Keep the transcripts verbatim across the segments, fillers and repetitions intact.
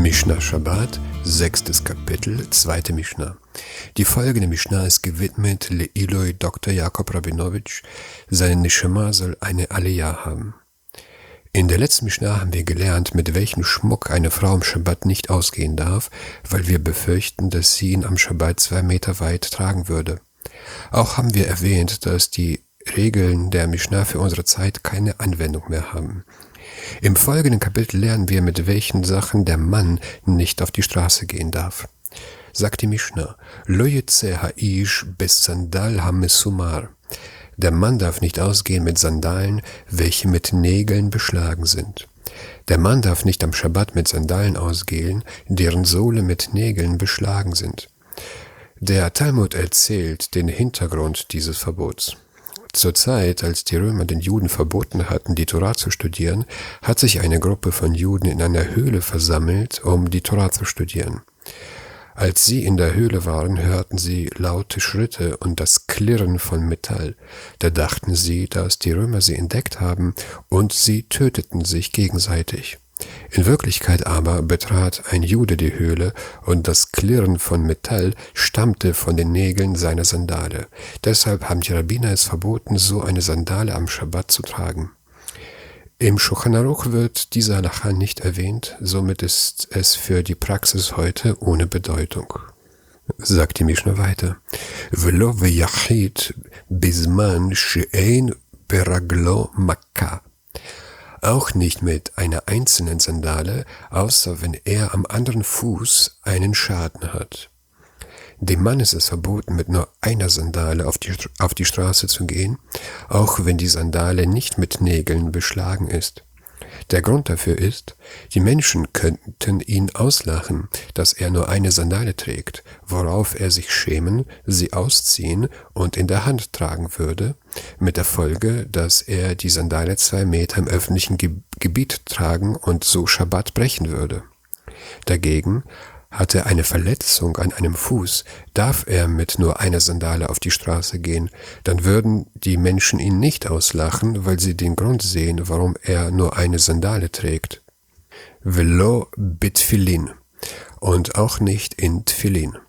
Mishnah Shabbat, sechstes Kapitel, zweite Mishnah. Die folgende Mishnah ist gewidmet Leiloi Doktor Jakob Rabinowitsch, seine Neshama soll eine Aliyah haben. In der letzten Mishnah haben wir gelernt, mit welchem Schmuck eine Frau am Shabbat nicht ausgehen darf, weil wir befürchten, dass sie ihn am Shabbat zwei Meter weit tragen würde. Auch haben wir erwähnt, dass die Regeln der Mishnah für unsere Zeit keine Anwendung mehr haben. Im folgenden Kapitel lernen wir, mit welchen Sachen der Mann nicht auf die Straße gehen darf. Sagt die Mishnah, Lo yetze ha'ish besandal hamesumar. Der Mann darf nicht ausgehen mit Sandalen, welche mit Nägeln beschlagen sind. Der Mann darf nicht am Schabbat mit Sandalen ausgehen, deren Sohle mit Nägeln beschlagen sind. Der Talmud erzählt den Hintergrund dieses Verbots. Zur Zeit, als die Römer den Juden verboten hatten, die Tora zu studieren, hat sich eine Gruppe von Juden in einer Höhle versammelt, um die Tora zu studieren. Als sie in der Höhle waren, hörten sie laute Schritte und das Klirren von Metall. Da dachten sie, dass die Römer sie entdeckt haben, und sie töteten sich gegenseitig. In Wirklichkeit aber betrat ein Jude die Höhle, und das Klirren von Metall stammte von den Nägeln seiner Sandale. Deshalb haben die Rabbiner es verboten, so eine Sandale am Schabbat zu tragen. Im Shulchan Aruch wird dieser Halacha nicht erwähnt, somit ist es für die Praxis heute ohne Bedeutung. Sagt die Mishnah weiter. Velo veyachid bisman she'ein beraglo makkah. Auch nicht mit einer einzelnen Sandale, außer wenn er am anderen Fuß einen Schaden hat. Dem Mann ist es verboten, mit nur einer Sandale auf die, auf die Straße zu gehen, auch wenn die Sandale nicht mit Nägeln beschlagen ist. Der Grund dafür ist, die Menschen könnten ihn auslachen, dass er nur eine Sandale trägt, worauf er sich schämen, sie ausziehen und in der Hand tragen würde, mit der Folge, dass er die Sandale zwei Meter im öffentlichen Ge- Gebiet tragen und so Schabbat brechen würde. Dagegen hat er eine Verletzung an einem Fuß, darf er mit nur einer Sandale auf die Straße gehen, dann würden die Menschen ihn nicht auslachen, weil sie den Grund sehen, warum er nur eine Sandale trägt. Velo bitfilin, und auch nicht in Tfilin.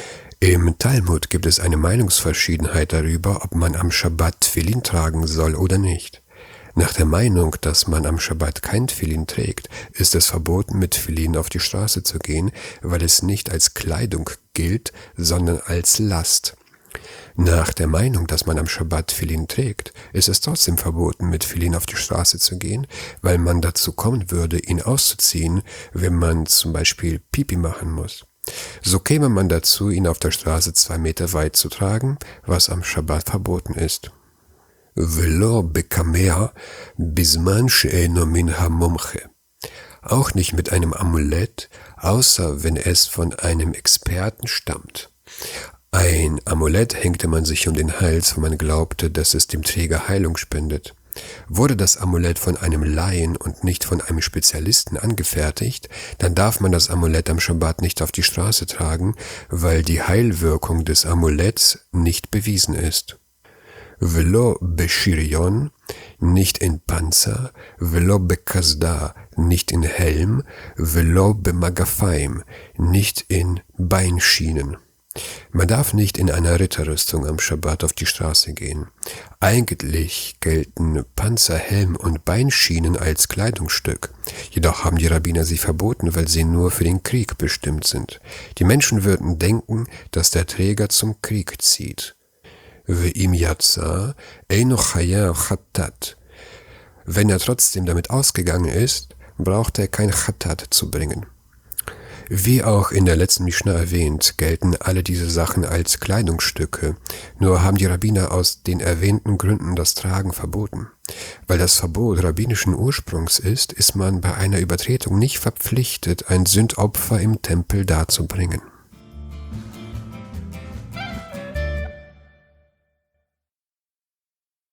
Im Talmud gibt es eine Meinungsverschiedenheit darüber, ob man am Schabbat Tfilin tragen soll oder nicht. Nach der Meinung, dass man am Schabbat kein Tfilin trägt, ist es verboten, mit Tfilin auf die Straße zu gehen, weil es nicht als Kleidung gilt, sondern als Last. Nach der Meinung, dass man am Schabbat Tfilin trägt, ist es trotzdem verboten, mit Tfilin auf die Straße zu gehen, weil man dazu kommen würde, ihn auszuziehen, wenn man zum Beispiel Pipi machen muss. So käme man dazu, ihn auf der Straße zwei Meter weit zu tragen, was am Schabbat verboten ist. Velo bekamea bisman she'eno min hamomche. Auch nicht mit einem Amulett, außer wenn es von einem Experten stammt. Ein Amulett hängte man sich um den Hals, wo man glaubte, dass es dem Träger Heilung spendet. Wurde das Amulett von einem Laien und nicht von einem Spezialisten angefertigt, dann darf man das Amulett am Schabbat nicht auf die Straße tragen, weil die Heilwirkung des Amuletts nicht bewiesen ist. Velo beshirion, nicht in Panzer, velo bekasda, nicht in Helm, velo bemagafaim, nicht in Beinschienen. Man darf nicht in einer Ritterrüstung am Schabbat auf die Straße gehen. Eigentlich gelten Panzer, Helm und Beinschienen als Kleidungsstück. Jedoch haben die Rabbiner sie verboten, weil sie nur für den Krieg bestimmt sind. Die Menschen würden denken, dass der Träger zum Krieg zieht. Ve'im yatsa eino chayav chattat. Wenn er trotzdem damit ausgegangen ist, braucht er kein Chattat zu bringen. Wie auch in der letzten Mishnah erwähnt, gelten alle diese Sachen als Kleidungsstücke, nur haben die Rabbiner aus den erwähnten Gründen das Tragen verboten. Weil das Verbot rabbinischen Ursprungs ist, ist man bei einer Übertretung nicht verpflichtet, ein Sündopfer im Tempel darzubringen.